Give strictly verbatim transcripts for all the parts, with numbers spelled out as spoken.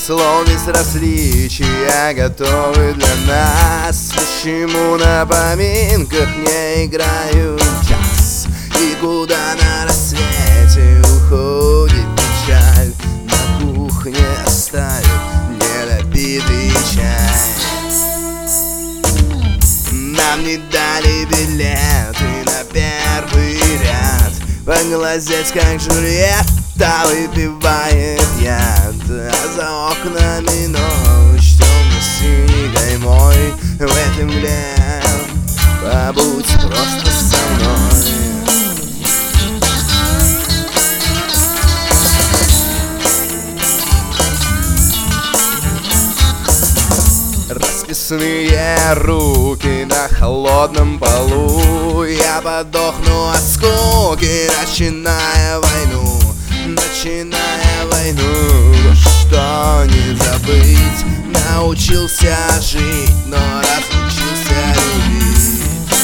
слов безразличия готовы для нас. Почему на поминках не играют час? И куда на рассвете уходит печаль? На кухне оставит недопитый чай. Нам не дали билеты на первый ряд, поглазеть, как Джульетта выпивает яд. А за окнами ночь темно-синей каймой. В этом мгле побудь просто со мной. Расписные руки на холодном полу. Я подохну от скуки, начиная войну, начиная войну. Что не забыть, научился жить, но разучился любить.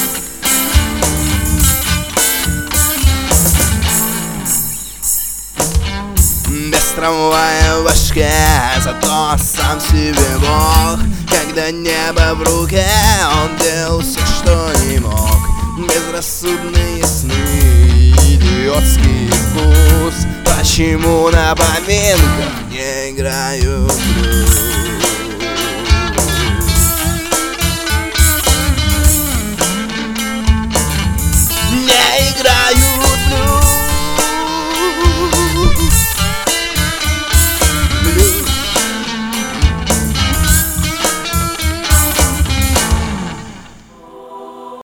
Без трамвая в башке, зато сам себе бог. Когда небо в руке, он делал все, что не мог. Безрассудные сны, идиотский вкус. Почему на поминках не играют блюз?